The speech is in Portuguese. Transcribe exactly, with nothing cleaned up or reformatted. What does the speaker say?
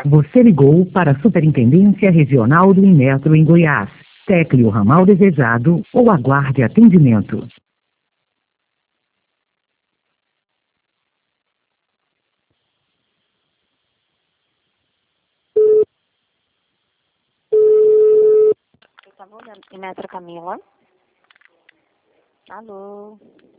Você ligou para a Superintendência Regional do Inmetro em Goiás. Tecle o ramal desejado ou aguarde atendimento. Eu tava olhando. Inmetro Camila. Alô.